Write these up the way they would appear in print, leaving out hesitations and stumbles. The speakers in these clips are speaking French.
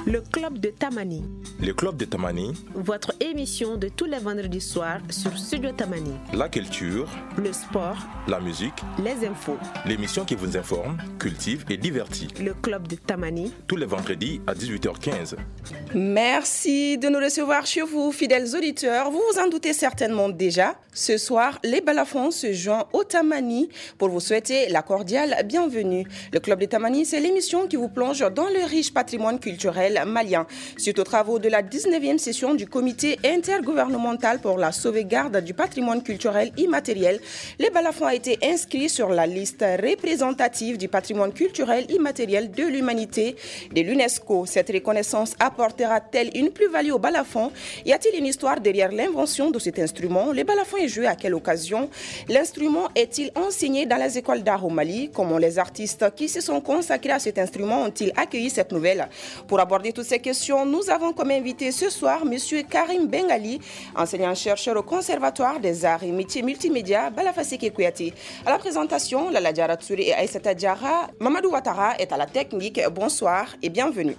Le Club de Tamani. Le Club de Tamani. Votre émission de tous les vendredis soirs sur Studio Tamani. La culture. Le sport. La musique. Les infos. L'émission qui vous informe, cultive et divertit. Le Club de Tamani. Tous les vendredis à 18h15. Merci de nous recevoir chez vous, fidèles auditeurs. Vous vous en doutez certainement déjà. Ce soir, les balafons se joignent au Tamani pour vous souhaiter la cordiale bienvenue. Le Club de Tamani, c'est l'émission qui vous plonge dans le riche patrimoine culturel malien. Suite aux travaux de la 19e session du comité intergouvernemental pour la sauvegarde du patrimoine culturel immatériel, les balafons a été inscrit sur la liste représentative du patrimoine culturel immatériel de l'humanité de l'UNESCO. Cette reconnaissance apportera-t-elle une plus-value aux balafons? Y a-t-il une histoire derrière l'invention de cet instrument? Les balafons est joué à quelle occasion? L'instrument est-il enseigné dans les écoles d'art au Mali? Comment les artistes qui se sont consacrés à cet instrument ont-ils accueilli cette nouvelle? Pour aborder toutes ces questions, nous avons comme invité ce soir M. Karim Bengali, enseignant-chercheur au Conservatoire des Arts et Métiers Multimédia, Balafaseke Kouyaté. À la présentation, Lala Diara Tsuri et Aïssata Diara, Mamadou Ouattara est à la technique. Bonsoir et bienvenue.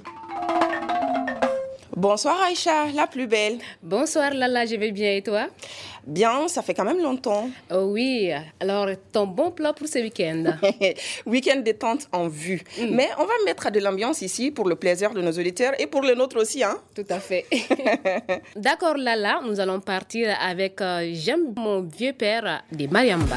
Bonsoir Aïcha, la plus belle. Bonsoir Lala, je vais bien et toi? Bien, ça fait quand même longtemps. Oh oui, alors ton bon plan pour ce week-end? Week-end détente en vue. Mais on va mettre de l'ambiance ici pour le plaisir de nos auditeurs et pour le nôtre aussi. Hein? Tout à fait. D'accord Lala, nous allons partir avec J'aime mon vieux père de Mariamba.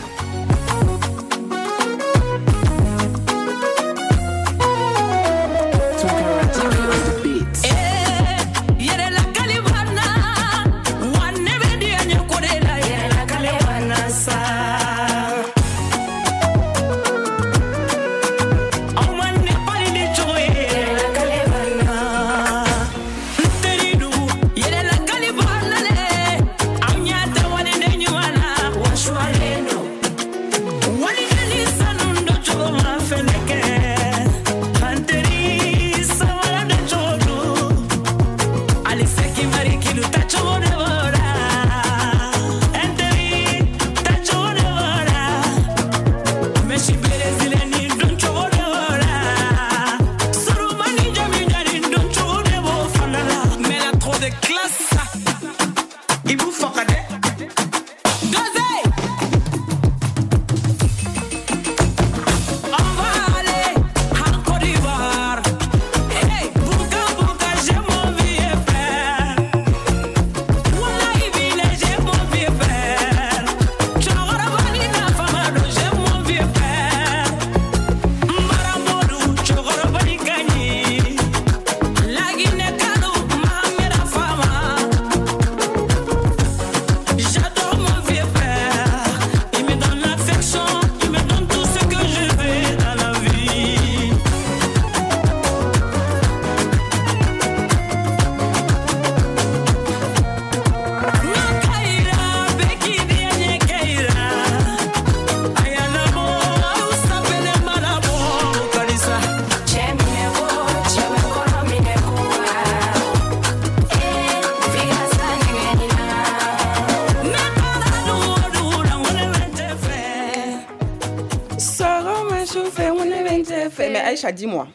Mais Aïcha, dis-moi,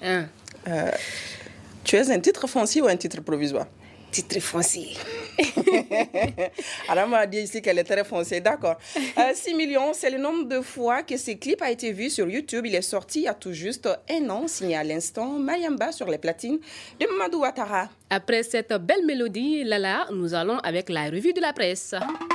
tu es un titre foncier ou un titre provisoire? Titre foncier. Alors, on m'a dit ici qu'elle est très foncée, d'accord. 6 millions, c'est le nombre de fois que ce clip a été vu sur YouTube. Il est sorti il y a tout juste un an, signé à l'instant Mariamba sur les platines de Mamadou Ouattara. Après cette belle mélodie, Lala, nous allons avec la revue de la presse.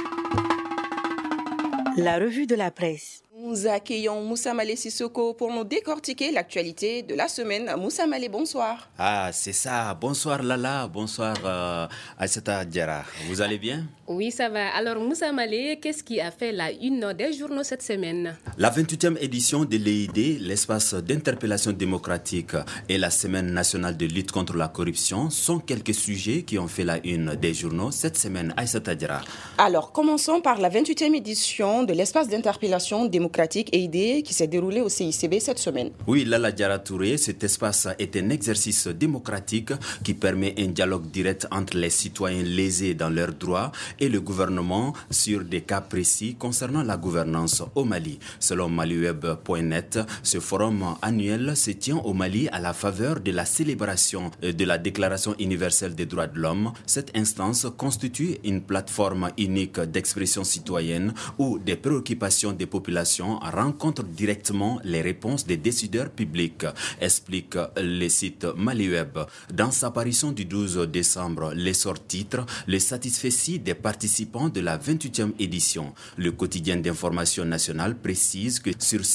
La revue de la presse. Nous accueillons Moussa Malé Sissoko pour nous décortiquer l'actualité de la semaine. Moussa Malé, bonsoir. Ah, c'est ça. Bonsoir Lala, bonsoir Aïssata Diara. Vous allez bien? Oui, ça va. Alors Moussa Malé, qu'est-ce qui a fait la une des journaux cette semaine? La 28e édition de l'EID, l'espace d'interpellation démocratique, et la semaine nationale de lutte contre la corruption sont quelques sujets qui ont fait la une des journaux cette semaine. Aïssata Diara. Alors, commençons par la 28e édition de l'espace d'interpellation démocratique démocratique et idées qui s'est déroulé au CICB cette semaine. Oui, Lala Diarra Touré, cet espace est un exercice démocratique qui permet un dialogue direct entre les citoyens lésés dans leurs droits et le gouvernement sur des cas précis concernant la gouvernance au Mali. Selon maliweb.net, ce forum annuel se tient au Mali à la faveur de la célébration de la Déclaration universelle des droits de l'homme. Cette instance constitue une plateforme unique d'expression citoyenne où des préoccupations des populations rencontrent directement les réponses des décideurs publics, explique le site Maliweb. Dans sa parution du 12 décembre, l'essor titre le satisfecit des participants de la 28e édition. Le quotidien d'information nationale précise que sur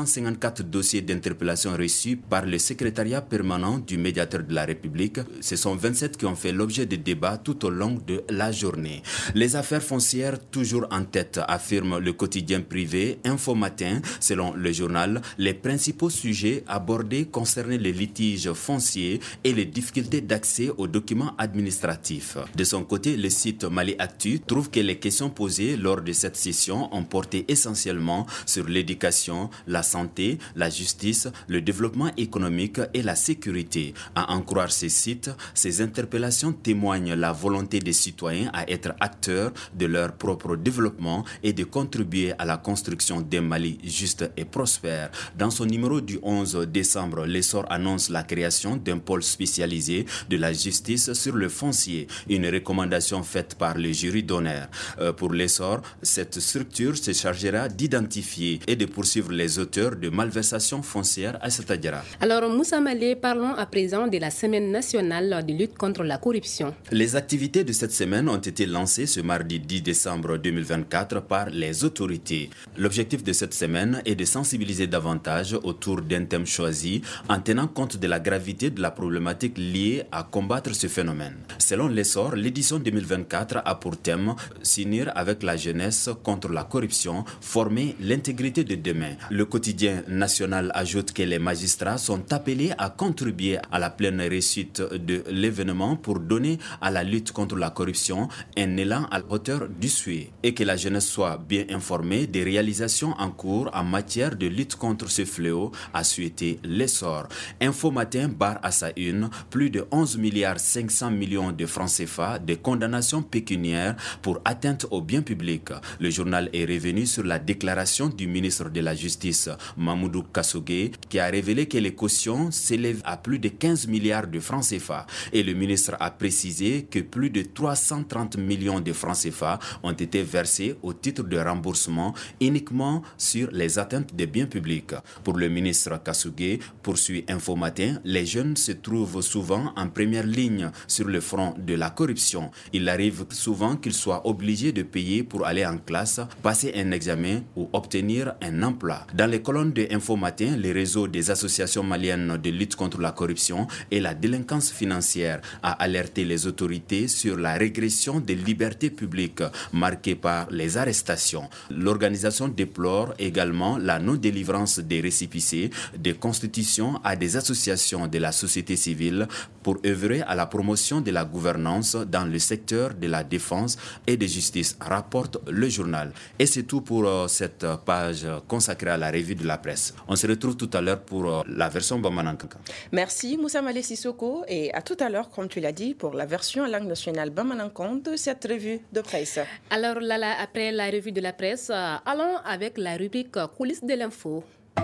554 dossiers d'interpellation reçus par le secrétariat permanent du médiateur de la République, ce sont 27 qui ont fait l'objet de débats tout au long de la journée. Les affaires foncières toujours en tête, affirme le quotidien privé Info Matin. Selon le journal, les principaux sujets abordés concernaient les litiges fonciers et les difficultés d'accès aux documents administratifs. De son côté, le site Mali Actu trouve que les questions posées lors de cette session ont porté essentiellement sur l'éducation, la santé, la justice, le développement économique et la sécurité. À en croire ces sites, ces interpellations témoignent la volonté des citoyens à être acteurs de leur propre développement et de contribuer à la construction d'un Mali juste et prospère. Dans son numéro du 11 décembre, l'essor annonce la création d'un pôle spécialisé de la justice sur le foncier, une recommandation faite par le jury d'honneur. Pour l'essor, cette structure se chargera d'identifier et de poursuivre les auteurs de malversations foncières à Satadjara. Alors Moussa Malé, parlons à présent de la semaine nationale de lutte contre la corruption. Les activités de cette semaine ont été lancées ce mardi 10 décembre 2024 par les autorités. L'objectif de cette semaine est de sensibiliser davantage autour d'un thème choisi en tenant compte de la gravité de la problématique liée à combattre ce phénomène. Selon l'essor, l'édition 2024 a pour thème « S'unir avec la jeunesse contre la corruption, former l'intégrité de demain ». Le quotidien national ajoute que les magistrats sont appelés à contribuer à la pleine réussite de l'événement pour donner à la lutte contre la corruption un élan à la hauteur du souhait et que la jeunesse soit bien informée des réalisations en cours en matière de lutte contre ce fléau, a souhaité l'essor. Info Matin barre à sa une plus de 11 milliards 500 millions de francs CFA de condamnations pécuniaires pour atteinte aux biens publics. Le journal est revenu sur la déclaration du ministre de la Justice, Mamoudou Kassogé, qui a révélé que les cautions s'élèvent à plus de 15 milliards de francs CFA. Et le ministre a précisé que plus de 330 millions de francs CFA ont été versés au titre de remboursement uniquement sur les atteintes des biens publics. Pour le ministre Kassogé, poursuit Info Matin, les jeunes se trouvent souvent en première ligne sur le front de la corruption. Il arrive souvent qu'ils soient obligés de payer pour aller en classe, passer un examen ou obtenir un emploi. Dans les colonnes de Info Matin, le réseau des associations maliennes de lutte contre la corruption et la délinquance financière a alerté les autorités sur la régression des libertés publiques marquée par les arrestations. L'organisation déplore également la non-délivrance des récépissés des constitutions à des associations de la société civile pour œuvrer à la promotion de la gouvernance dans le secteur de la défense et de justice, rapporte le journal. Et c'est tout pour cette page consacrée à la revue de la presse. On se retrouve tout à l'heure pour la version Bamanankaka. Merci Moussa Malé Sissoko et à tout à l'heure, comme tu l'as dit, pour la version langue nationale Bamanankon de cette revue de presse. Alors Lala, après la revue de la presse, allons avec la rubrique coulisses de l'info.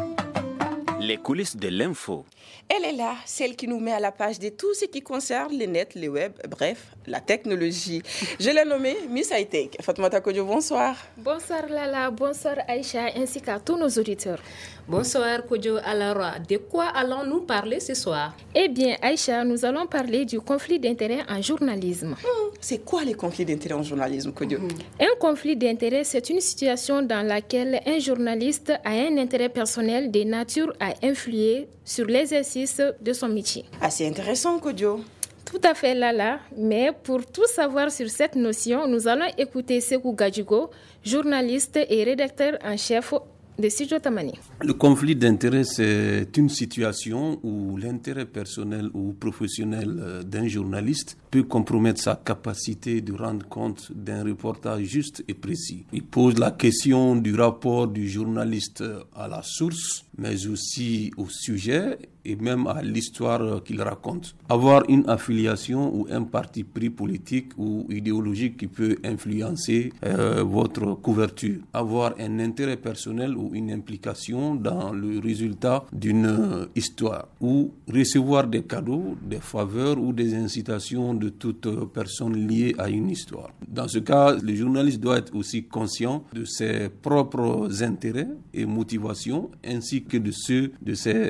Les coulisses de l'info. Elle est là, celle qui nous met à la page de tout ce qui concerne le net, le web, bref, la technologie. Je l'ai nommée Miss High Tech. Fatoumata Kodjo, bonsoir. Bonsoir Lala, bonsoir Aïcha, ainsi qu'à tous nos auditeurs. Bonsoir Kodjo. Alors, de quoi allons-nous parler ce soir? Eh bien Aïcha, nous allons parler du conflit d'intérêts en journalisme. C'est quoi les conflits d'intérêts en journalisme, Kodjo? Un conflit d'intérêts, c'est une situation dans laquelle un journaliste a un intérêt personnel de nature à influer sur l'exercice de son métier. Assez intéressant, Kodjo. Tout à fait, Lala. Mais pour tout savoir sur cette notion, nous allons écouter Sekou Gadjigo, journaliste et rédacteur en chef de Studio Tamani. Le conflit d'intérêts, c'est une situation où l'intérêt personnel ou professionnel d'un journaliste peut compromettre sa capacité de rendre compte d'un reportage juste et précis. Il pose la question du rapport du journaliste à la source, mais aussi au sujet et même à l'histoire qu'il raconte. Avoir une affiliation ou un parti pris politique ou idéologique qui peut influencer votre couverture. Avoir un intérêt personnel ou une implication dans le résultat d'une histoire. Ou recevoir des cadeaux, des faveurs ou des incitations de toute personne liée à une histoire. Dans ce cas, le journaliste doit être aussi conscient de ses propres intérêts et motivations ainsi que de ceux de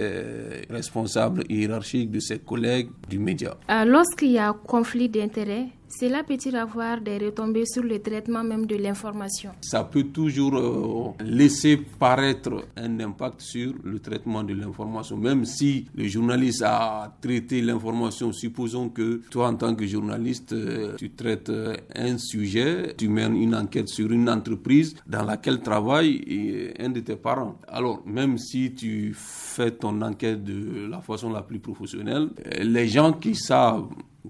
ses responsables hiérarchiques, de ses collègues du média. Lorsqu'il y a conflit d'intérêts, cela peut-il avoir des retombées sur le traitement même de l'information? Ça peut toujours laisser paraître un impact sur le traitement de l'information. Même si le journaliste a traité l'information, supposons que toi, en tant que journaliste, tu traites un sujet, tu mènes une enquête sur une entreprise dans laquelle travaille un de tes parents. Alors, même si tu fais ton enquête de la façon la plus professionnelle, les gens qui savent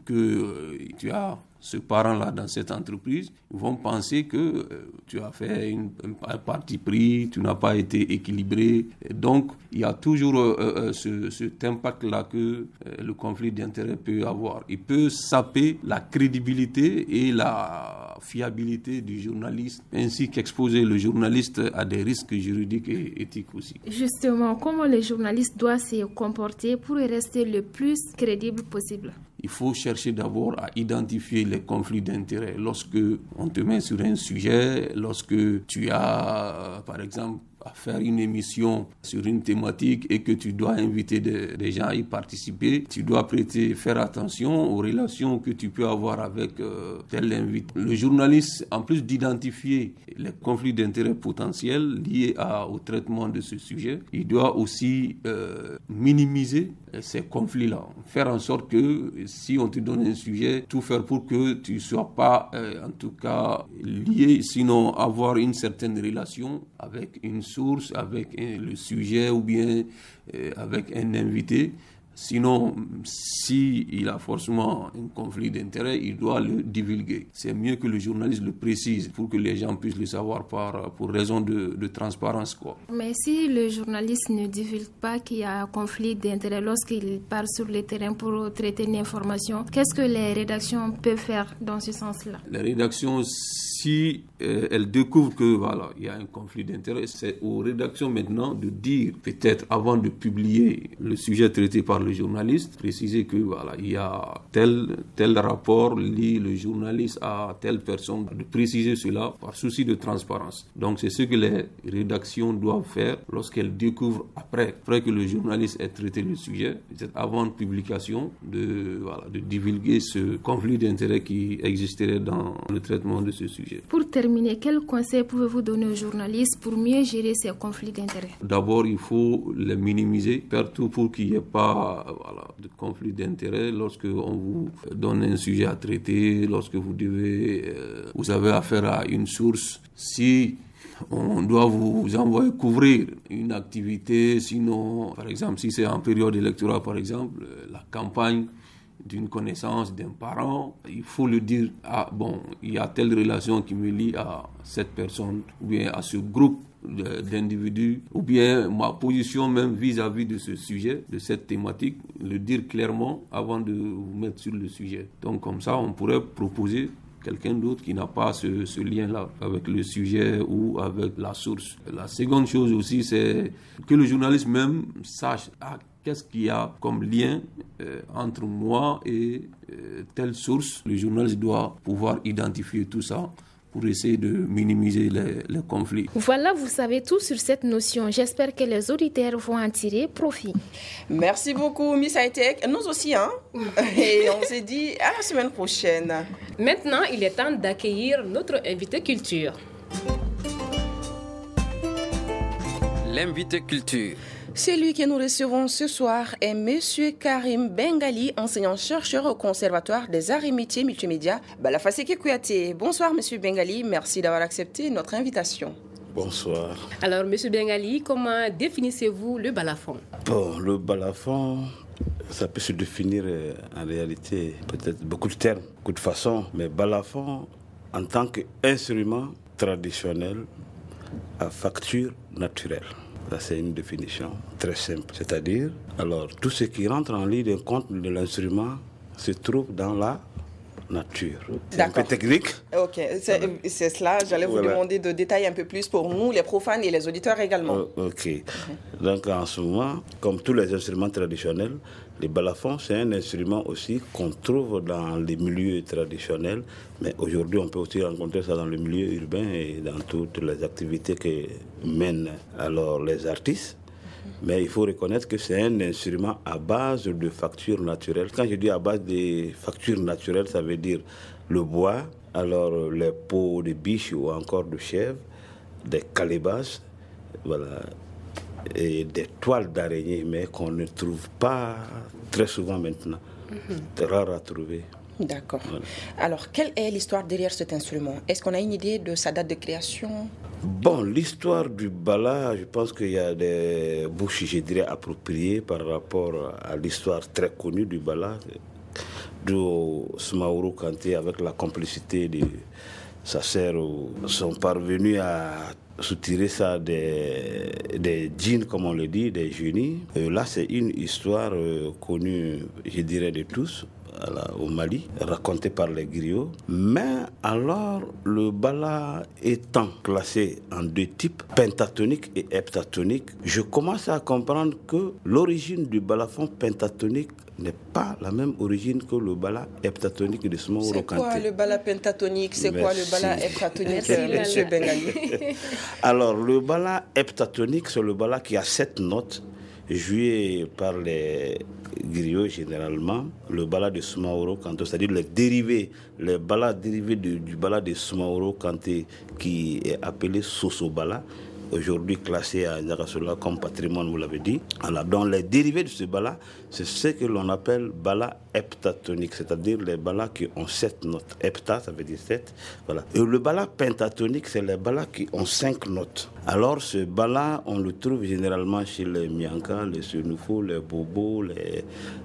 que tu as ce parent-là dans cette entreprise vont penser que tu as fait un parti pris, tu n'as pas été équilibré. Donc, il y a toujours cet impact-là que le conflit d'intérêts peut avoir. Il peut saper la crédibilité et la fiabilité du journaliste, ainsi qu'exposer le journaliste à des risques juridiques et éthiques aussi. Justement, comment le journaliste doit se comporter pour rester le plus crédible possible? Il faut chercher d'abord à identifier les conflits d'intérêts. Lorsque on te met sur un sujet, lorsque tu as, par exemple, à faire une émission sur une thématique et que tu dois inviter des gens à y participer, tu dois faire attention aux relations que tu peux avoir avec tel invité. Le journaliste, en plus d'identifier les conflits d'intérêts potentiels liés au traitement de ce sujet, il doit aussi minimiser ces conflits-là. Faire en sorte que si on te donne un sujet, tout faire pour que tu ne sois pas, en tout cas, lié, sinon avoir une certaine relation avec une source, avec le sujet ou bien avec un invité. Sinon, s'il a forcément un conflit d'intérêt, il doit le divulguer. C'est mieux que le journaliste le précise pour que les gens puissent le savoir pour raison de transparence, quoi. Mais si le journaliste ne divulgue pas qu'il y a un conflit d'intérêt lorsqu'il part sur le terrain pour traiter une information, qu'est-ce que les rédactions peuvent faire dans ce sens-là? Les rédactions, si elles découvrent que voilà, il y a un conflit d'intérêt, c'est aux rédactions maintenant de dire, peut-être avant de publier le sujet traité par le journaliste, préciser que voilà, il y a tel rapport lié le journaliste à telle personne, de préciser cela par souci de transparence. Donc c'est ce que les rédactions doivent faire lorsqu'elles découvrent après que le journaliste ait traité le sujet, peut-être avant de publication, de divulguer ce conflit d'intérêt qui existerait dans le traitement de ce sujet. Pour terminer, quels conseils pouvez-vous donner aux journalistes pour mieux gérer ces conflits d'intérêts? D'abord, il faut les minimiser partout pour qu'il n'y ait pas de conflit d'intérêts lorsque on vous donne un sujet à traiter, lorsque vous avez affaire à une source. Si on doit vous envoyer couvrir une activité, sinon, par exemple, si c'est en période électorale, par exemple, la campagne d'une connaissance d'un parent, il faut le dire, il y a telle relation qui me lie à cette personne ou bien à ce groupe d'individus, ou bien ma position même vis-à-vis de ce sujet, de cette thématique, le dire clairement avant de vous mettre sur le sujet. Donc comme ça, on pourrait proposer quelqu'un d'autre qui n'a pas ce lien-là avec le sujet ou avec la source. La seconde chose aussi, c'est que le journaliste même sache qu'est-ce qu'il y a comme lien entre moi et telle source. Le journaliste doit pouvoir identifier tout ça pour essayer de minimiser les conflits. Voilà, vous savez tout sur cette notion. J'espère que les auditeurs vont en tirer profit. Merci beaucoup, Miss Hightech. Nous aussi, hein? Et on s'est dit à la semaine prochaine. Maintenant, il est temps d'accueillir notre invité culture. L'invité culture. Celui que nous recevons ce soir est M. Karim Bengali, enseignant-chercheur au Conservatoire des Arts et Métiers Multimédia, Balafaseke Kouyaté. Bonsoir, M. Bengali. Merci d'avoir accepté notre invitation. Bonsoir. Alors, M. Bengali, comment définissez-vous le balafon? Le balafon, ça peut se définir en réalité, peut-être beaucoup de termes, beaucoup de façons, mais balafon, en tant qu'instrument traditionnel à facture naturelle. Ça, c'est une définition très simple. C'est-à-dire, alors, tout ce qui rentre en ligne de compte de l'instrument se trouve dans la nature. C'est un peu technique. Ok, c'est cela. J'allais vous demander de détailler un peu plus pour nous, les profanes et les auditeurs également. Ok. Donc en ce moment, comme tous les instruments traditionnels, les balafons, c'est un instrument aussi qu'on trouve dans les milieux traditionnels, mais aujourd'hui on peut aussi rencontrer ça dans le milieu urbain et dans toutes les activités que mènent alors les artistes. Mais il faut reconnaître que c'est un instrument à base de factures naturelles. Quand je dis à base de factures naturelles, ça veut dire le bois, alors les peaux de biche ou encore de chèvre, des calebasses, voilà, et des toiles d'araignée, mais qu'on ne trouve pas très souvent maintenant. C'est rare à trouver. D'accord. Voilà. Alors, quelle est l'histoire derrière cet instrument? Est-ce qu'on a une idée de sa date de création? Bon, l'histoire du bala, je pense qu'il y a des bouches, je dirais, appropriées par rapport à l'histoire très connue du bala, d'où Soumaoro Kanté, avec la complicité de sa sœur, sont parvenus à soutirer ça des djinns, comme on le dit, des génies. Là, c'est une histoire connue, je dirais, de tous. Au Mali, raconté par les griots. Mais alors, le bala étant classé en deux types, pentatonique et heptatonique, je commence à comprendre que l'origine du balafon pentatonique n'est pas la même origine que le bala heptatonique de Soumaoro Kanté. C'est quoi le bala pentatonique? C'est quoi le bala heptatonique, monsieur Bengali? Alors, le bala heptatonique, c'est le bala qui a 7 notes, joué par les griots généralement, le bala de Soumaoro Kanté, c'est-à-dire les balas dérivés du bala de Soumaoro Kanté qui est appelé Soso Bala, aujourd'hui classé à Niagassola comme patrimoine, vous l'avez dit. Alors, dans les dérivés de ce bala, c'est ce que l'on appelle bala heptatonique, c'est-à-dire les balas qui ont 7 notes. Hepta, ça veut dire 7. Voilà. Et le bala pentatonique, c'est les balas qui ont 5 notes. Alors, ce bala, on le trouve généralement chez les Mianka, les Senufo, les Bobo, les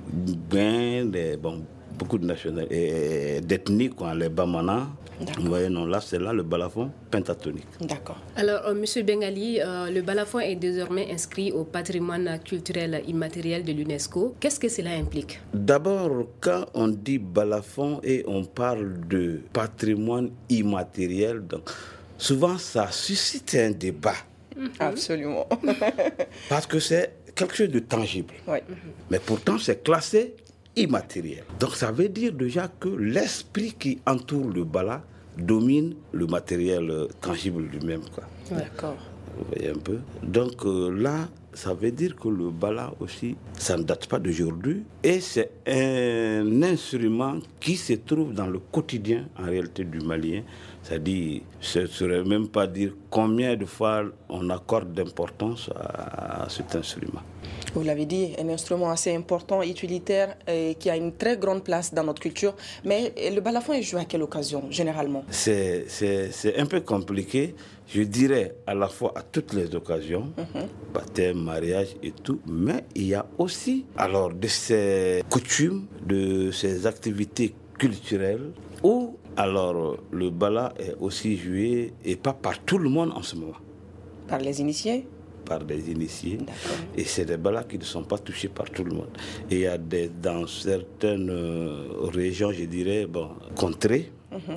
Guen, beaucoup de nationalités, d'ethnies, les Bamana. Vous voyez, non, là, c'est là le balafon pentatonique. D'accord. Alors, Monsieur Bengali, le balafon est désormais inscrit au patrimoine culturel immatériel de l'UNESCO. Qu'est-ce que cela implique? D'abord, quand on dit balafon et on parle de patrimoine immatériel, donc, souvent, ça suscite un débat. Absolument. Parce que c'est quelque chose de tangible. Oui. Mais pourtant, c'est classé immatériel. Donc ça veut dire déjà que l'esprit qui entoure le bala domine le matériel tangible lui-même, quoi. D'accord. Vous voyez un peu. Donc là, ça veut dire que le bala aussi, ça ne date pas d'aujourd'hui et c'est un instrument qui se trouve dans le quotidien en réalité du Malien. C'est-à-dire, je ne saurais même pas dire combien de fois on accorde d'importance à cet instrument. Vous l'avez dit, un instrument assez important, utilitaire, et qui a une très grande place dans notre culture. Mais le balafon est joué à quelle occasion, généralement? C'est un peu compliqué. Je dirais à la fois à toutes les occasions, baptême, mariage et tout, mais il y a aussi alors de ces coutumes, de ces activités culturelles où alors le bala est aussi joué, et pas par tout le monde en ce moment. Par les initiés? Par des initiés. D'accord. Et c'est des balas qui ne sont pas touchés par tout le monde. Et il y a dans certaines régions, je dirais, contrées,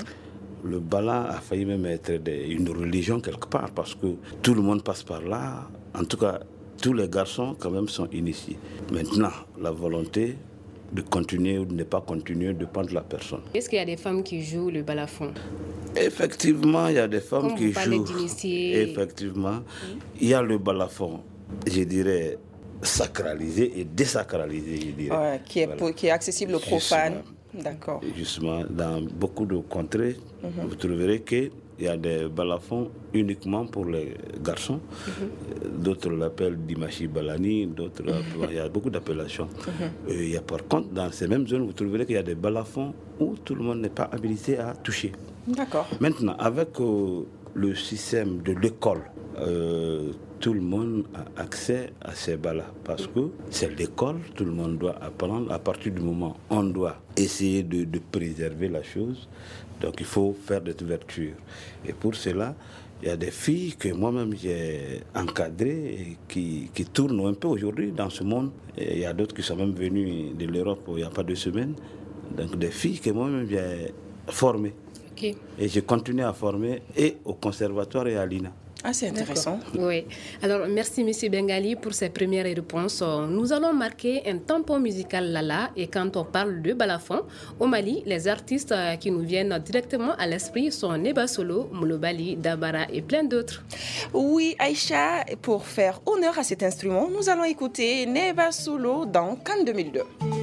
le bala a failli même être une religion quelque part, parce que tout le monde passe par là. En tout cas, tous les garçons quand même sont initiés. Maintenant, la volonté de continuer ou de ne pas continuer dépend de la personne. Est-ce qu'il y a des femmes qui jouent le balafon? Effectivement, il y a des femmes comme qui vous parlez jouent. d'initiés. Effectivement, il y a le balafon, je dirais, sacralisé et désacralisé, je dirais. Ouais, qui est accessible aux profanes. D'accord. Justement, dans beaucoup de contrées, vous trouverez qu'il y a des balafons uniquement pour les garçons. D'autres l'appellent Dimashi Balani, d'autres il y a beaucoup d'appellations. Il y a par contre, dans ces mêmes zones, vous trouverez qu'il y a des balafons où tout le monde n'est pas habilité à toucher. D'accord. Maintenant, avec le système de l'école tout le monde a accès à ces bals-là parce que c'est l'école, tout le monde doit apprendre. À partir du moment où on doit essayer de préserver la chose, donc il faut faire des ouvertures. Et pour cela, il y a des filles que moi-même j'ai encadrées et qui tournent un peu aujourd'hui dans ce monde. Et il y a d'autres qui sont même venues de l'Europe il n'y a pas 2 semaines. Donc des filles que moi-même j'ai formées. Okay. Et je continue à former et au conservatoire et à l'INA. Ah, c'est intéressant. Oui. Alors, merci M. Bengali pour ces premières réponses. Nous allons marquer un tampon musical Lala. Et quand on parle de balafon, au Mali, les artistes qui nous viennent directement à l'esprit sont Neba Solo, Moulobali, Dabara et plein d'autres. Oui, Aïcha, pour faire honneur à cet instrument, nous allons écouter Neba Solo dans Cannes 2002.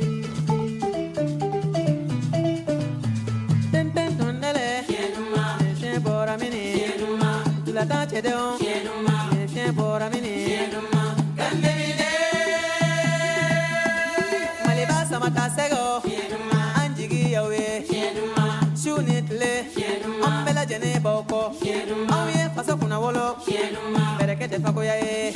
La tante de on, les chiens pour amener. Maliba samata sego, anjigi yawe. Shunitle, ambela jene boko. Awe faso kuna wolo, berekete fako yae.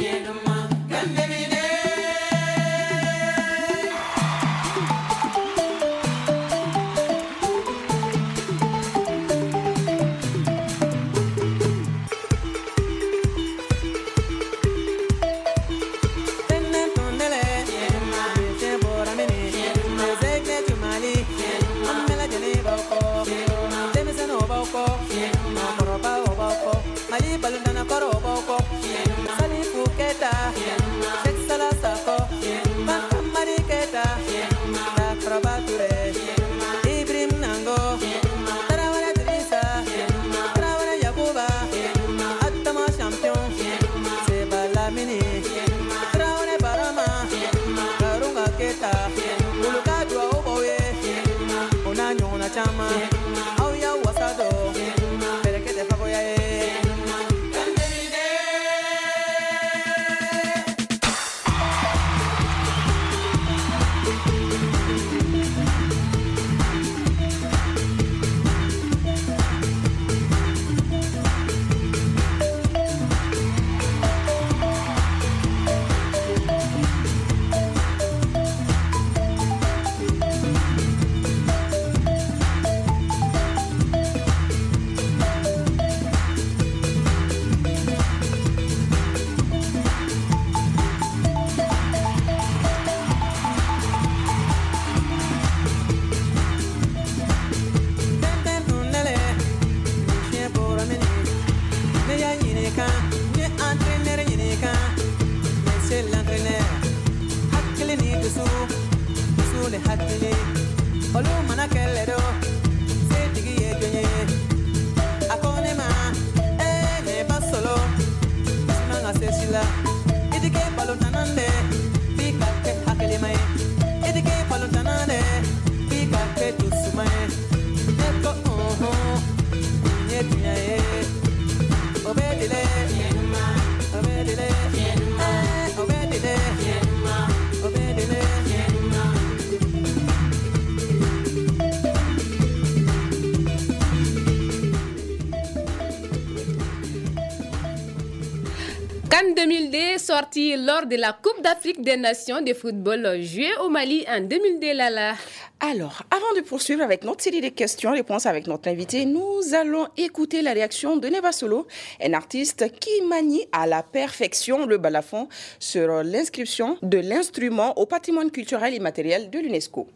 Cannes 2002, sorti lors de la Coupe d'Afrique des Nations de football jouée au Mali en 2002, Lala. Alors, avant de poursuivre avec notre série de questions-réponses avec notre invité, nous allons écouter la réaction de Neba Solo, un artiste qui manie à la perfection le balafon sur l'inscription de l'instrument au patrimoine culturel immatériel de l'UNESCO.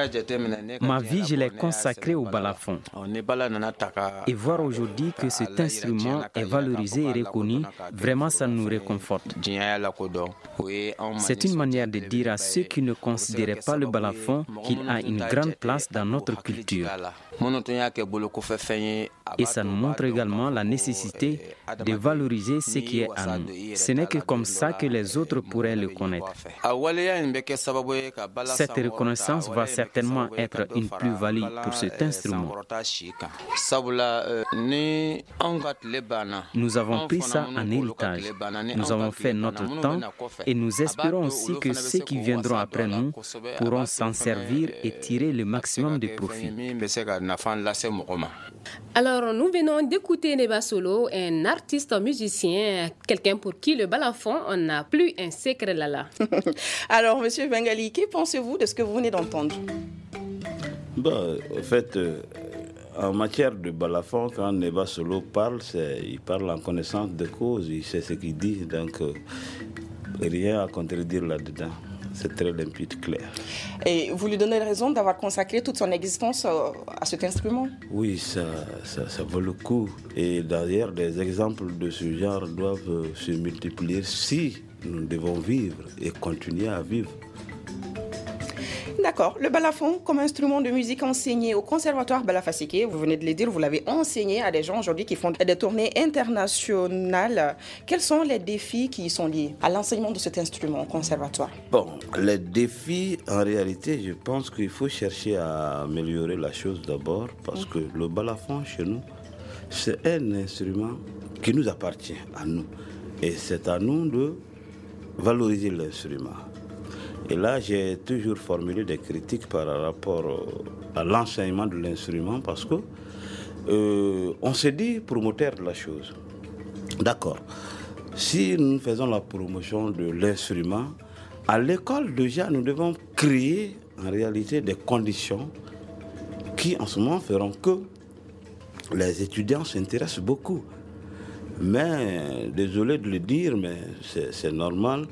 Ma vie, je l'ai consacrée au balafon. Et voir aujourd'hui que cet instrument est valorisé et reconnu, vraiment ça nous réconforte. C'est une manière de dire à ceux qui ne considéraient pas le balafon qu'il a une grande place dans notre culture. Et ça nous montre également la nécessité de valoriser ce qui est à nous. Ce n'est que comme ça que les autres pourraient le connaître. Cette reconnaissance va certainement être une plus-value pour cet instrument. Nous avons pris ça en héritage. Nous avons fait notre temps et nous espérons aussi que ceux qui viendront après nous pourront s'en servir et tirer le maximum de profit. Alors, nous venons d'écouter Neba Solo, un artiste musicien, quelqu'un pour qui le balafon, on n'a plus un secret là. Alors, Monsieur Bengali, que pensez-vous de ce que vous venez d'entendre? En fait, en matière de balafon, quand Neba Solo parle, il parle en connaissance de cause, il sait ce qu'il dit, donc rien à contredire là-dedans. C'est très limpide, clair. Et vous lui donnez raison d'avoir consacré toute son existence à cet instrument? Oui, ça vaut le coup. Et d'ailleurs, des exemples de ce genre doivent se multiplier si nous devons vivre et continuer à vivre. D'accord. Le balafon, comme instrument de musique enseigné au conservatoire Balafasséké, vous venez de le dire, vous l'avez enseigné à des gens aujourd'hui qui font des tournées internationales. Quels sont les défis qui y sont liés à l'enseignement de cet instrument au conservatoire? Bon, les défis, en réalité, je pense qu'il faut chercher à améliorer la chose d'abord, parce que le balafon, chez nous, c'est un instrument qui nous appartient à nous. Et c'est à nous de valoriser l'instrument. Et là, j'ai toujours formulé des critiques par rapport à l'enseignement de l'instrument parce que on se dit promoteur de la chose. D'accord. Si nous faisons la promotion de l'instrument, à l'école déjà, nous devons créer en réalité des conditions qui en ce moment feront que les étudiants s'intéressent beaucoup. Mais, désolé de le dire, mais c'est normal.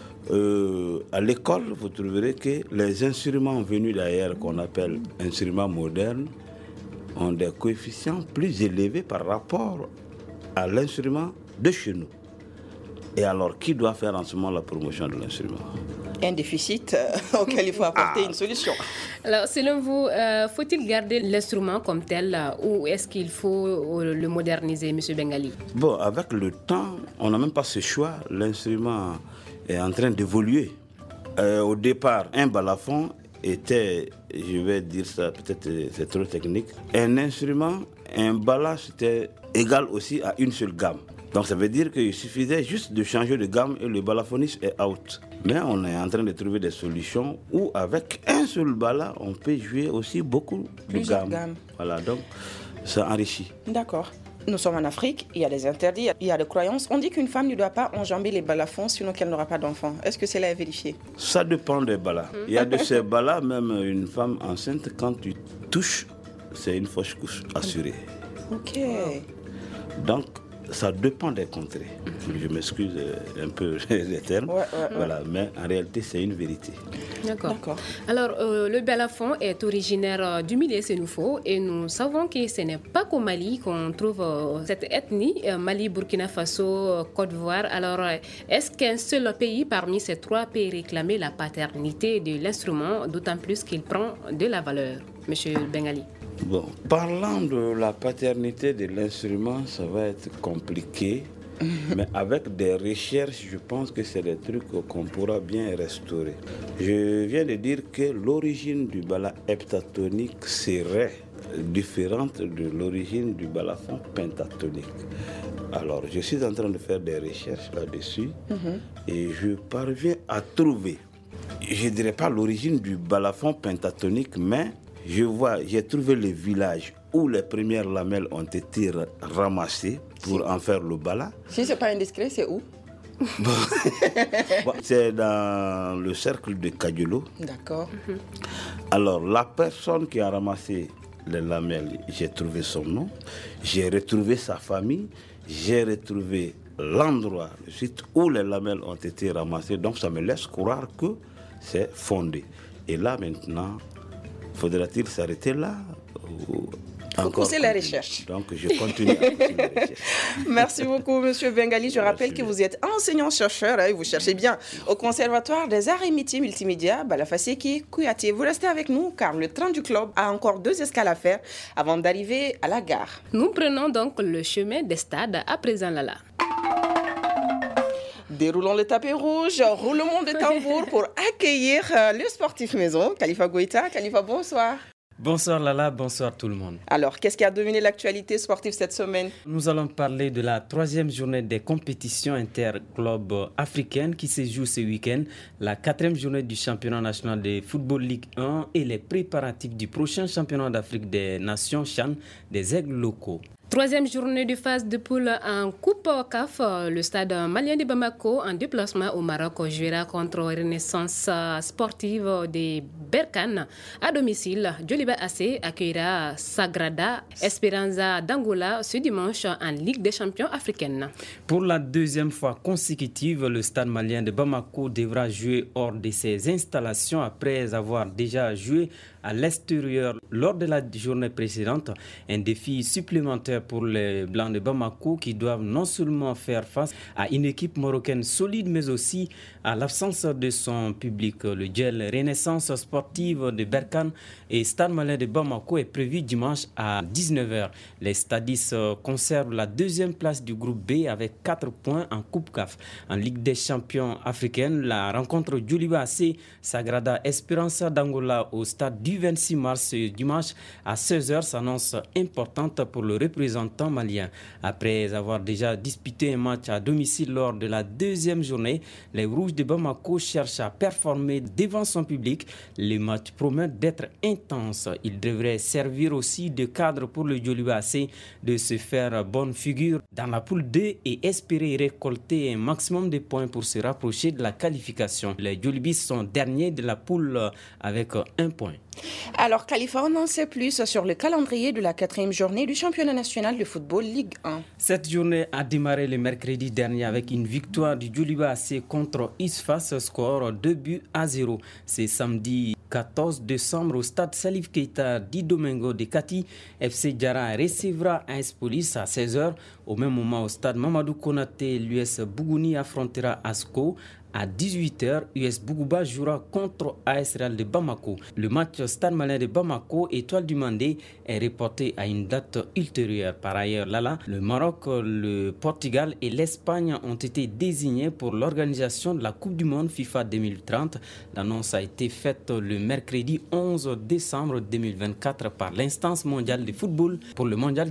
À l'école, vous trouverez que les instruments venus d'ailleurs, qu'on appelle instruments modernes, ont des coefficients plus élevés par rapport à l'instrument de chez nous. Et alors, qui doit faire en ce moment la promotion de l'instrument? Un déficit auquel il faut apporter une solution. Alors, selon vous, faut-il garder l'instrument comme tel ou est-ce qu'il faut le moderniser, M. Bengali? Bon, avec le temps, on n'a même pas ce choix. L'instrument est en train d'évoluer. Au départ, un balafon était, je vais dire ça, peut-être c'est trop technique, un instrument, un bala, c'était égal aussi à une seule gamme. Donc ça veut dire qu'il suffisait juste de changer de gamme et le balafoniste est out. Mais on est en train de trouver des solutions où avec un seul bala, on peut jouer aussi beaucoup de gammes. Voilà, donc ça enrichit. D'accord. Nous sommes en Afrique, il y a des interdits, il y a des croyances. On dit qu'une femme ne doit pas enjamber les balafons sinon qu'elle n'aura pas d'enfant. Est-ce que cela est vérifié? Ça dépend des balas. Il y a de ces balas, même une femme enceinte, quand tu touches, c'est une fausse couche assurée. Ok. Donc, ça dépend des contrées. Je m'excuse un peu des termes. Voilà, mais en réalité, c'est une vérité. D'accord. Alors, le balafon est originaire du milieu sénoufo et nous savons que ce n'est pas qu'au Mali qu'on trouve cette ethnie, Mali, Burkina Faso, Côte d'Ivoire. Alors, est-ce qu'un seul pays parmi ces trois peut réclamer la paternité de l'instrument, d'autant plus qu'il prend de la valeur, M. Bengali? Bon, parlant de la paternité de l'instrument, ça va être compliqué, mais avec des recherches, je pense que c'est des trucs qu'on pourra bien restaurer. Je viens de dire que l'origine du bala heptatonique serait différente de l'origine du balafon pentatonique. Alors, je suis en train de faire des recherches là-dessus et je parviens à trouver, je ne dirais pas l'origine du balafon pentatonique, mais j'ai trouvé les villages où les premières lamelles ont été ramassées pour en faire le bala. Si ce n'est pas indiscret, c'est où? C'est dans le cercle de Kadiolo. D'accord. Alors, la personne qui a ramassé les lamelles, j'ai trouvé son nom, j'ai retrouvé sa famille, j'ai retrouvé l'endroit, le site où les lamelles ont été ramassées. Donc, ça me laisse croire que c'est fondé. Et là, maintenant, faudra-t-il s'arrêter là ou encore pousser la recherche. Donc, je continue à pousser la recherche. Merci beaucoup, M. Bengali. Je rappelle que vous êtes enseignant-chercheur et vous cherchez bien au Conservatoire des Arts et Métiers Multimédia, Balafasséké, Kouyaté. Vous restez avec nous car le train du club a encore 2 escales à faire avant d'arriver à la gare. Nous prenons donc le chemin des stades à présent, Lala. Déroulons le tapis rouge, roulement de tambour pour accueillir le sportif maison, Khalifa Goïta. Khalifa, bonsoir. Bonsoir Lala, bonsoir tout le monde. Alors, qu'est-ce qui a dominé l'actualité sportive cette semaine? Nous allons parler de la 3e journée des compétitions interclubs africaines qui se joue ce week-end, la 4e journée du championnat national de football Ligue 1 et les préparatifs du prochain championnat d'Afrique des Nations CHAN des aigles locaux. 3e journée de phase de poule en Coupe CAF. Le stade malien de Bamako, en déplacement au Maroc, jouera contre Renaissance sportive de Berkane. À domicile, Djoliba AC accueillera Sagrada Esperanza d'Angola ce dimanche en Ligue des champions africaine. Pour la 2e fois consécutive, le stade malien de Bamako devra jouer hors de ses installations après avoir déjà joué à l'extérieur lors de la journée précédente. Un défi supplémentaire pour les Blancs de Bamako qui doivent non seulement faire face à une équipe marocaine solide mais aussi à l'absence de son public. Le duel Renaissance sportive de Berkane et Stade malien de Bamako est prévu dimanche à 19h. Les stadistes conservent la 2e place du groupe B avec 4 points en Coupe CAF. En Ligue des champions africaine, la rencontre Djoliba AC Sagrada Esperanza d'Angola au stade du 26 mars dimanche à 16h s'annonce importante pour le représentant malien. Après avoir déjà disputé un match à domicile lors de la 2e journée, les Rouges de Bamako cherchent à performer devant son public. Les matchs promettent d'être intenses. Il devrait servir aussi de cadre pour le Djoliba AC de se faire bonne figure dans la poule 2 et espérer récolter un maximum de points pour se rapprocher de la qualification. Les Djolibis sont derniers de la poule avec 1 point. Alors, Khalifa, on en sait plus sur le calendrier de la 4e journée du championnat national de football Ligue 1. Cette journée a démarré le mercredi dernier avec une victoire du Djoliba AC contre Isfas, score 2-0. C'est samedi 14 décembre au stade Salif Keita d'Idomengo de Kati. FC Diarra recevra AS Police à 16h. Au même moment au stade Mamadou Konaté, l'US Bougouni affrontera ASCO. À 18h, US Bougouba jouera contre AS Real de Bamako. Le match Stade malien de Bamako, Étoile du Mandé, est reporté à une date ultérieure. Par ailleurs, le Maroc, le Portugal et l'Espagne ont été désignés pour l'organisation de la Coupe du Monde FIFA 2030. L'annonce a été faite le mercredi 11 décembre 2024 par l'instance mondiale de football pour le mondial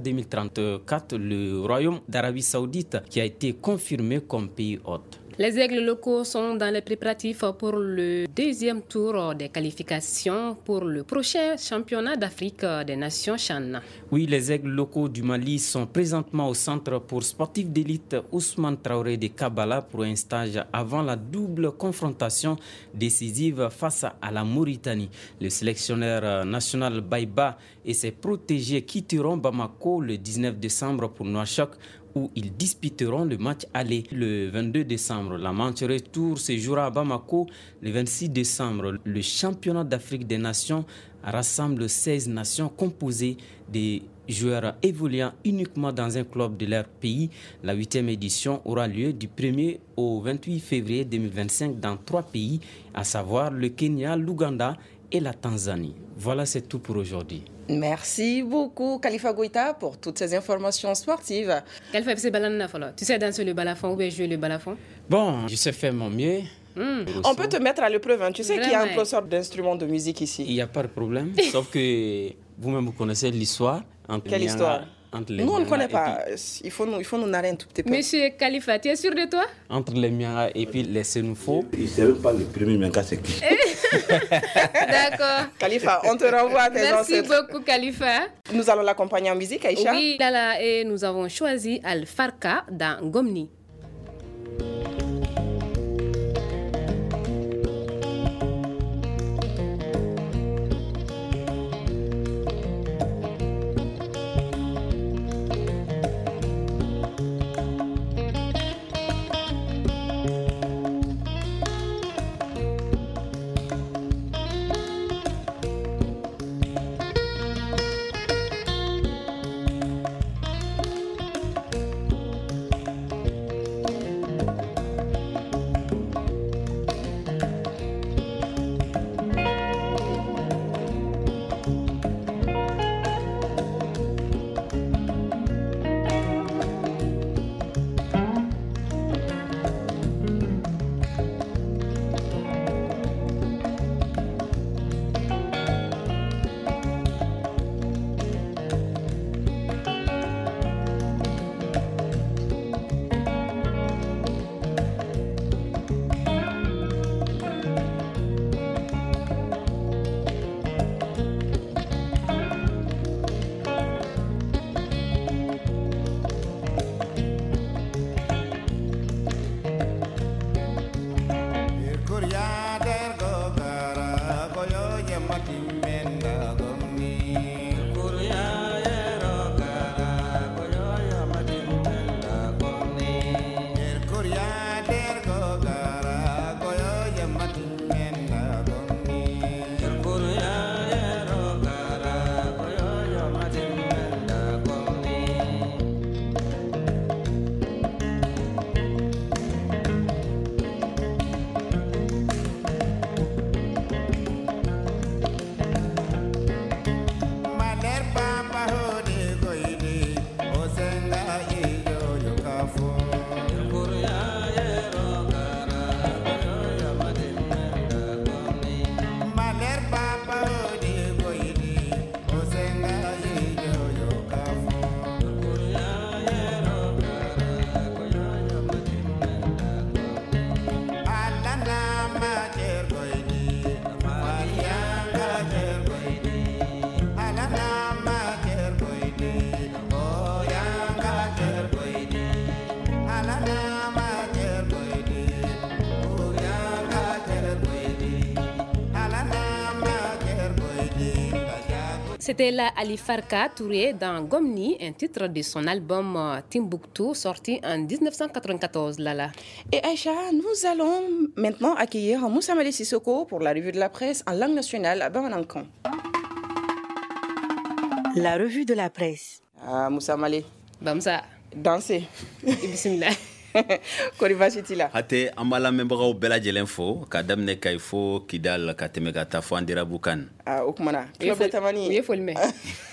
2034, le Royaume d'Arabie Saoudite, qui a été confirmé comme pays hôte. Les aigles locaux sont dans les préparatifs pour le 2e tour des qualifications pour le prochain championnat d'Afrique des Nations CHAN. Oui, les aigles locaux du Mali sont présentement au centre pour sportifs d'élite Ousmane Traoré de Kabbalah pour un stage avant la double confrontation décisive face à la Mauritanie. Le sélectionneur national Baïba et ses protégés quitteront Bamako le 19 décembre pour Nouakchott, où ils disputeront le match aller le 22 décembre. La manche retour se jouera à Bamako le 26 décembre. Le championnat d'Afrique des Nations rassemble 16 nations composées de joueurs évoluant uniquement dans un club de leur pays. La 8e édition aura lieu du 1er au 28 février 2025 dans 3 pays, à savoir le Kenya, l'Ouganda et la Tanzanie. Voilà, c'est tout pour aujourd'hui. Merci beaucoup, Khalifa Goïta, pour toutes ces informations sportives. Khalifa, tu sais danser le balafon ou bien jouer le balafon? Bon, je sais faire mon mieux. On peut te mettre à l'épreuve. Tu sais qu'il y a un professeur d'instruments de musique ici. Il n'y a pas de problème, sauf que vous-même, vous connaissez l'histoire. Quelle histoire? Nous, on ne connaît pas. Il faut nous narrer un tout petit peu. Monsieur Khalifa, tu es sûr de toi? Entre les Mianga et puis les Sénoufo. Il ne sait même pas le premier Mianga, c'est qui. D'accord. Khalifa, on te renvoie à tes ancêtres. Merci beaucoup, Khalifa. Nous allons l'accompagner en musique, Aïcha. Oui, Lala, et nous avons choisi Al Farka dans Gomni. C'était là Ali Farka Touré dans Gomni, un titre de son album Timbuktu, sorti en 1994. Lala. Et Aïcha, nous allons maintenant accueillir Moussa Malé Sissoko pour la revue de la presse en langue nationale à Bamanankan. La revue de la presse. Ah, Moussa Malé. Bamsa. Dansez. Bismillah. Koriba Chitila. Hate ambala membagaw bɛɛ lajɛlen fo ka daminɛ Kayi fo Kidal ka tɛmɛ ka taa fo Anderabukan. O kumana kulo tamani. U ye foli mɛn.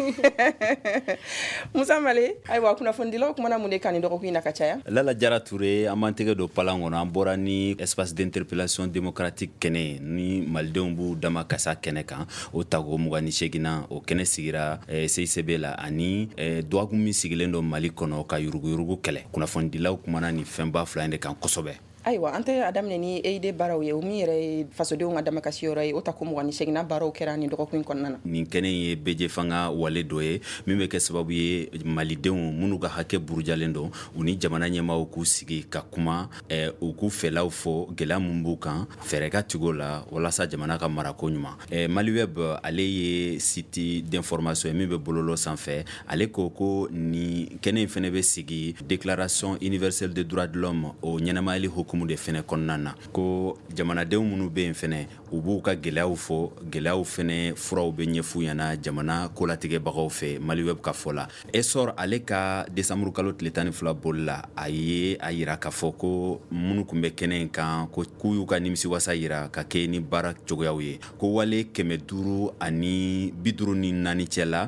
Musa Male, ayiwa kunnafonidilaw kumana mun de kan ni dɔgɔkun in na ka caya? Lala Jara Touré an b'an tɛgɛ don palan kɔnɔ an bɔra ni espace d'interpellation démocratique kɛnɛ ni malidenw b'u dama kasa kɛnɛ kan o tago 28nan o kɛnɛ sigira CICB la ani dɔgɔkun min sigilen don Mali kɔnɔ ka yuruguyurugu kɛlɛ. Kunnafonidilaw kumana ni fɛnba fila in de kan kosɛbɛ. Ayiwa an tɛ a daminɛ ni EID baaraw ye o min yɛrɛ ye fasodenw ka damakasiyɔrɔ ye o ta ko 28nan baaraw kɛra nin dɔgɔkun in kɔnɔna na. Nin kɛnɛ ye BJ fanga wale dɔ ye min bɛ kɛ sababu ye malidenw minnu ka hakɛ burujalen don u ni jamana ɲɛmaaw k'u sigi ka kuma u k'u fɛlaw fɔ gɛlɛya min b'u kan fɛɛrɛ ka tigɛ o la walasa jamana ka marako ɲuman. Maliweb ale ye site d'information ye min bɛ bɔlɔlɔ sanfɛ ale ko nin kɛnɛ in fɛnɛ bɛ sigi déclaration universelle des droits de l'homme o ɲɛnamayali hukumu de fɛnɛ kɔnɔna na ko jamanadenw minnu bɛ yen fɛnɛ u b'u ka gɛlɛyaw fɔ gɛlɛyaw fɛnɛ furaw bɛ ɲɛfu ɲɛna jamana kolatigɛbagaw fɛ Maliweb ka fɔ la Essor ale ka décembre kalo tile 12 boli la a ye a yira k'a fɔ ko minnu kun bɛ kɛnɛ in kan ko k'u y'u ka nimisiwasa yira ka kɛ ni baara cogoyaw ye ko wale 550 ani 54 cɛ la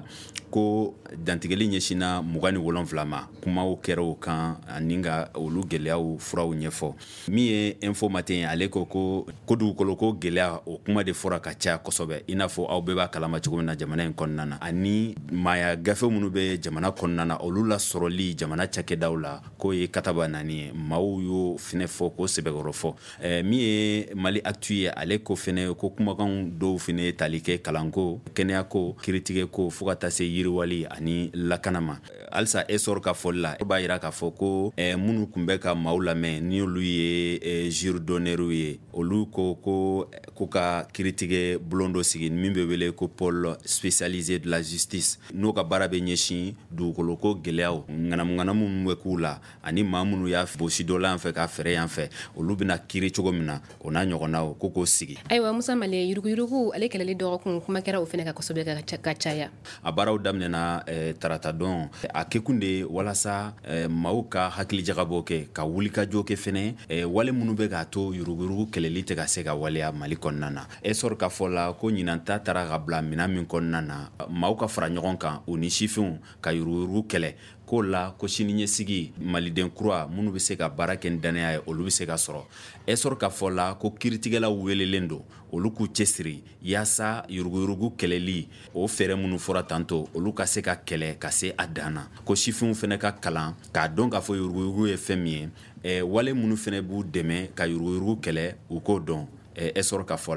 ko dantigɛli ɲɛsina 27 ma kumaw kɛra o kan ani ka olu gɛlɛyaw furaw ɲɛfɔ min ye info matin ye ale ko dugukolo ko gɛlɛya o kuma de fɔra ka caya kosɛbɛ i n'a fɔ aw bɛɛ b'a kalama cogo min na jamana in kɔnɔna na ani maaya gafe minnu bɛ jamana kɔnɔna na olu la sɔrɔli jamana cakɛdaw la k'o ye kataba naani ye maaw y'o fɛnɛ fɔ k'o sɛbɛkɔrɔ fɔ min ye Mali Actu ye ale ko fɛnɛ ko kumakan dɔw fɛnɛ tali kɛ kalanko kɛnɛyako kiritigɛko fo ka taa se yiriwali ani lakana ma halisa Essor ka fɔli la b'a yira k'a fɔ ko minnu kun bɛ ka maaw lamɛn ni olu ye jure d'honneur ye olu ko ka kiritigɛ bulon dɔ sigi min bɛ wele ko pôle spécialisé de la justice n'o ka baara bɛ ɲɛsin dugukolo ko gɛlɛyaw ŋanamu min bɛ k'u la ani maa minnu y'a bosi dɔ la yan fɛ k'a fɛrɛ yan fɛ olu bɛna kiiri cogo min na o n'a ɲɔgɔnnaw ko k'o sigi. Ayiwa Musa Male yuruguyurugu ale kɛlɛli dɔgɔkun kuma kɛra o fɛnɛ ka kosɛbɛ ka caya. A baaraw daminɛna tarata dɔn a kɛkun de walasa maaw ka hakilijagabɔ kɛ ka wulikajɔ kɛ fɛnɛ wale minnu bɛ k'a to yuruguyurugu kɛlɛli tɛ ka se ka waleya Mali kɔnɔna na Essor ka fɔ la ko ɲinanta taara ka bila minɛn min kɔnɔna na maaw ka fara ɲɔgɔn kan u ni sifinw ka yuruguyurugu kɛlɛ ko la ko siniɲɛsigi maliden kura minnu bɛ se ka baara kɛ ni danaya ye olu bɛ se ka sɔrɔ Essor ka fɔ la ko kiiritigɛlaw welelen don olu k'u cɛsiri yaasa yuruguyurugu kɛlɛli o fɛɛrɛ minnu fɔra tantɔ olu ka se ka kɛlɛ ka se a dan na ko sifinw fɛnɛ ka kalan k'a dɔn k'a fɔ yuruguyurugu ye fɛn min ye wale minnu fɛnɛ b'u dɛmɛ ka yuruguyurugu kɛlɛ u k'o dɔn Essor ka fɔ la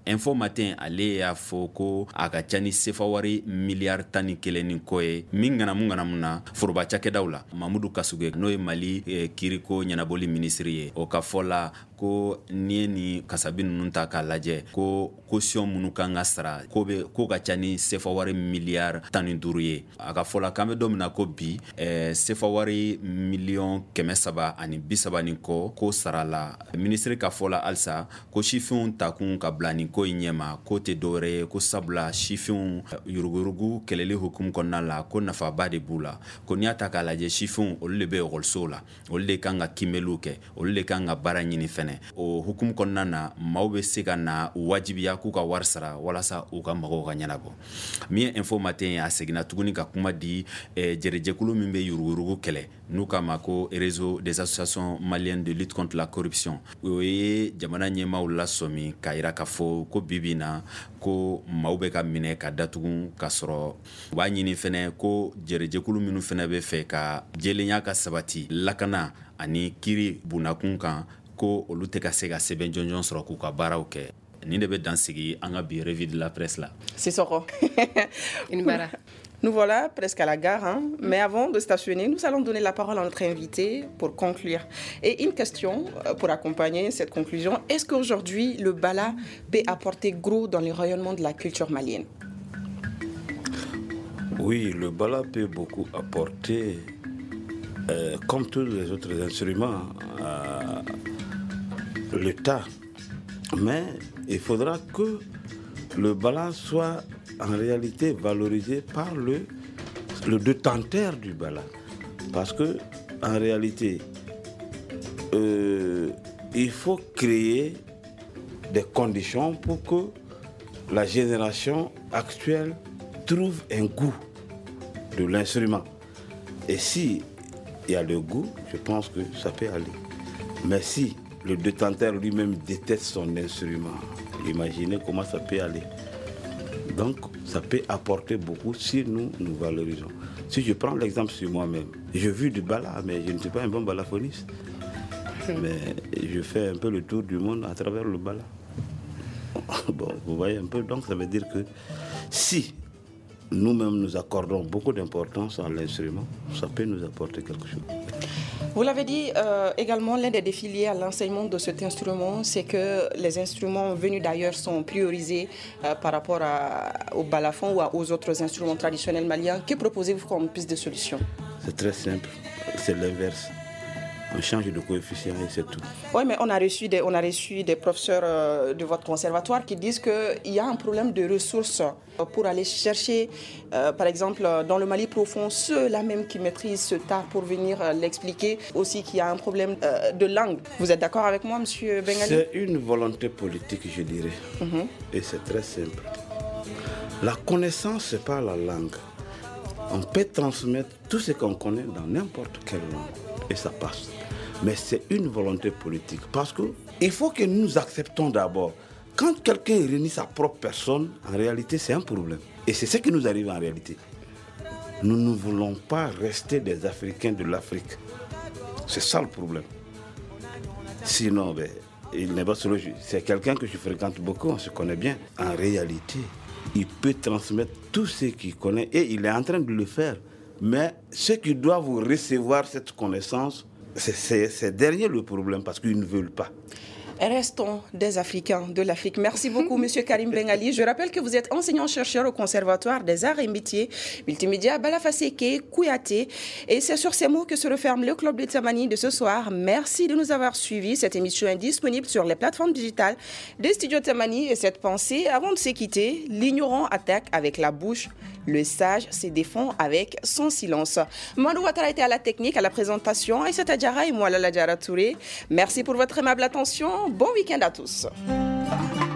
Info Matin ale y'a fɔ ko a ka ca ni sefa wari miliyari 11 ni kɔ ye min ŋanamu mun na foroba cakɛdaw la. Mamudu Kasuge n'o ye Mali kiriko ɲɛnabɔli minisiri ye, o ka fɔ la ko n'i ye ni kasabi ninnu ta k'a lajɛ ko caution minnu kan ka sara ko ka ca ni sefa wari miliyari 15 ye. A ka fɔ la k'an bɛ don min na ko bi sefa wari miliyɔn 330 ni kɔ ko sara la. Minisiri ka fɔ la halisa ko sifinw ta kun ka bila nin ko in ɲɛma ko tɛ dɔwɛrɛ ye ko sabula sifinw yuruguyurugu kɛlɛli hukumu kɔnɔna la ko nafaba de b'u la. Ko n'i y'a ta k'a lajɛ sifinw olu de bɛ ekɔlisow la, olu de kan ka kimɛliw kɛ, olu de kan ka baara ɲini fɛnɛ. O hukumu kɔnɔna na maaw bɛ se ka na wajibiya k'u ka wari sara walasa u ka mɔgɔw ka ɲɛnabɔ. Min ye Info Matin ye, a seginna tuguni ka kuma di jɛrɛjɛkulu min bɛ yuruguyurugu kɛlɛ n'u k'a ma ko réseau des associations maliennes de lutte contre la corruption. O ye jamana ɲɛmaaw lasɔmi k'a yira k'a fɔ ko bibi na ko maaw bɛ ka minɛ ka datugu k'a sɔrɔ u b'a ɲini fɛnɛ ko jɛrɛjɛkulu minnu fɛnɛ bɛ fɛ ka jɛlenya ka sabati lakana ani kiri bunakun kan ko olu tɛ ka se ka sɛbɛn jɔnjɔn sɔrɔ k'u ka baaraw kɛ. Ni de bɛ dan sigi an ka bi revue de la presse la. Sissoko. Nous voilà presque à la gare, hein? Mais avant de stationner, nous allons donner la parole à notre invité pour conclure. Et une question pour accompagner cette conclusion. Est-ce qu'aujourd'hui, le bala peut apporter gros dans le rayonnement de la culture malienne? Oui, le bala peut beaucoup apporter, comme tous les autres instruments, à l'État. Mais il faudra que le bala soit en réalité valorisé par le détenteur du bala. Parce que en réalité, il faut créer des conditions pour que la génération actuelle trouve un goût de l'instrument. Et si il y a le goût, je pense que ça peut aller. Mais si le détenteur lui-même déteste son instrument, imaginez comment ça peut aller. Donc, ça peut apporter beaucoup si nous valorisons. Si je prends l'exemple sur moi-même, je vis du bala, mais je ne suis pas un bon balafoniste. Mais je fais un peu le tour du monde à travers le bala. Bon, vous voyez un peu, donc ça veut dire que si nous-mêmes nous accordons beaucoup d'importance à l'instrument, ça peut nous apporter quelque chose. Vous l'avez dit également, l'un des défis liés à l'enseignement de cet instrument, c'est que les instruments venus d'ailleurs sont priorisés par rapport au balafon ou aux autres instruments traditionnels maliens. Que proposez-vous comme piste de solution? C'est très simple, c'est l'inverse. On change de coefficient et c'est tout. Oui, mais on a reçu des professeurs de votre conservatoire qui disent qu'il y a un problème de ressources pour aller chercher, par exemple, dans le Mali profond, ceux-là même qui maîtrisent ce tas pour venir l'expliquer. Aussi qu'il y a un problème de langue. Vous êtes d'accord avec moi, M. Bengali? C'est une volonté politique, je dirais. Et c'est très simple. La connaissance, ce n'est pas la langue. On peut transmettre tout ce qu'on connaît dans n'importe quelle langue. Et ça passe. Mais c'est une volonté politique. Parce qu'il faut que nous acceptons d'abord. Quand quelqu'un réunit sa propre personne, en réalité, c'est un problème. Et c'est ce qui nous arrive en réalité. Nous ne voulons pas rester des Africains de l'Afrique. C'est ça le problème. Sinon, il n'est pas solo. C'est quelqu'un que je fréquente beaucoup, on se connaît bien. En réalité, il peut transmettre tout ce qu'il connaît et il est en train de le faire. Mais ceux qui doivent recevoir cette connaissance, c'est derrière le problème parce qu'ils ne veulent pas. Restons des Africains de l'Afrique. Merci beaucoup, M. Karim Bengali. Je rappelle que vous êtes enseignant-chercheur au Conservatoire des Arts et Métiers Multimédia Balafaseke, Kouyaté. Et c'est sur ces mots que se referme le Club de Tamani de ce soir. Merci de nous avoir suivis. Cette émission est disponible sur les plateformes digitales des studios Tamani. Et cette pensée, avant de se quitter, l'ignorant attaque avec la bouche, le sage se défend avec son silence. Mandou Ouattara était à la technique, à la présentation. Aïssata Diarra et moi, Lala Diarra Touré. Merci pour votre aimable attention. Bon week-end à tous.